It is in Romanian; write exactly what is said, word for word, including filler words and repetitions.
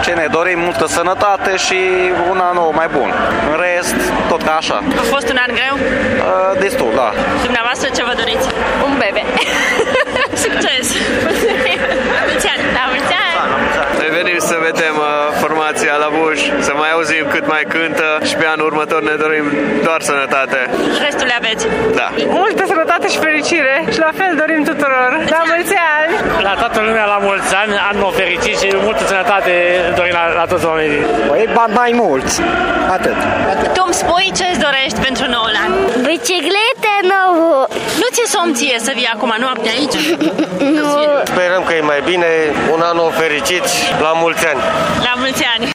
Ce ne dorim? Multă sănătate și un an nou mai bun. În rest, tot ca așa. A fost un an greu? Uh, destul, da. Dumneavoastră ce vă doriți? Un bebe. Succes! La mulți ani! La mulți ani! Noi venim să vedem uh, formația la Buș, să mai auzim cât mai cântă și pe anul următor ne dorim doar sănătate. Restul le aveți? Da. Multă sănătate și fericire și la fel dorim tuturor. La mulți ani! La toată lumea la mulți ani, an nou fericit și multă sănătate dorim la, la toți oamenii. Păi, bani mai mulți. Atât. Atât. Tu îmi spui ce îți dorești pentru noul an? Biciclete nouă. Nu ți-e somn ție să vii acum noapte aici? Nu. Sperăm că e mai bine, un an nou fericit, la mulți ani. La mulți ani!